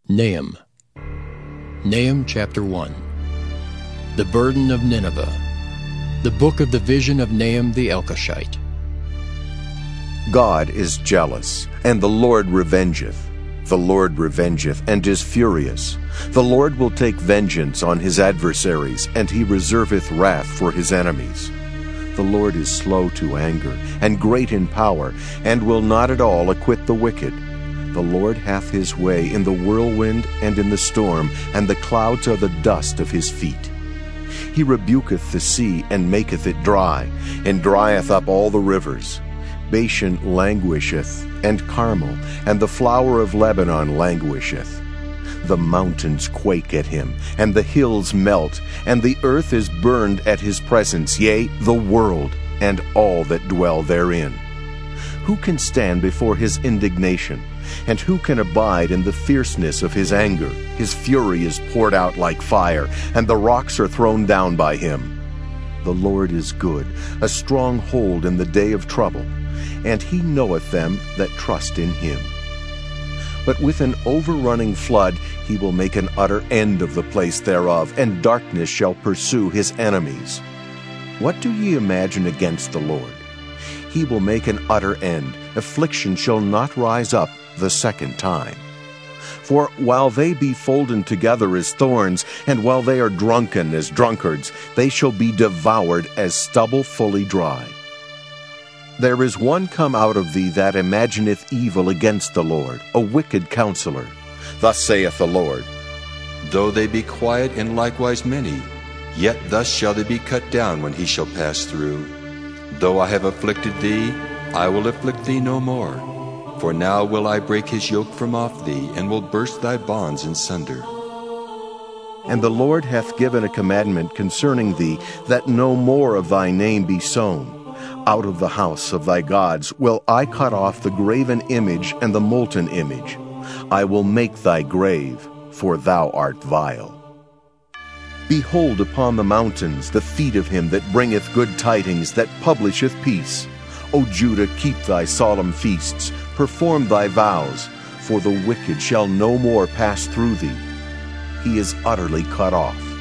Nahum. Nahum chapter 1. The burden of Nineveh. The book of the vision of Nahum the Elkoshite. God is jealous, and the Lord revengeth. The Lord revengeth, and is furious. The Lord will take vengeance on his adversaries, and he reserveth wrath for his enemies. The Lord is slow to anger, and great in power, and will not at all acquit the wicked. The Lord hath his way in the whirlwind and in the storm, and the clouds are the dust of his feet. He rebuketh the sea, and maketh it dry, and drieth up all the rivers. Bashan languisheth, and Carmel, and the flower of Lebanon languisheth. The mountains quake at him, and the hills melt, and the earth is burned at his presence, yea, the world, and all that dwell therein. Who can stand before his indignation? And who can abide in the fierceness of his anger? His fury is poured out like fire, and the rocks are thrown down by him. The Lord is good, a strong hold in the day of trouble, and he knoweth them that trust in him. But with an overrunning flood he will make an utter end of the place thereof, and darkness shall pursue his enemies. What do ye imagine against the Lord? He will make an utter end. Affliction shall not rise up the second time. For while they be folden together as thorns, and while they are drunken as drunkards, they shall be devoured as stubble fully dry. There is one come out of thee that imagineth evil against the Lord, a wicked counselor. Thus saith the Lord, Though they be quiet and likewise many, yet thus shall they be cut down when he shall pass through. Though I have afflicted thee, I will afflict thee no more. For now will I break his yoke from off thee, and will burst thy bonds in sunder. And the Lord hath given a commandment concerning thee, that no more of thy name be sown. Out of the house of thy gods will I cut off the graven image and the molten image. I will make thy grave, for thou art vile. Behold upon the mountains the feet of him that bringeth good tidings, that publisheth peace. O Judah, keep thy solemn feasts, perform thy vows, for the wicked shall no more pass through thee. He is utterly cut off.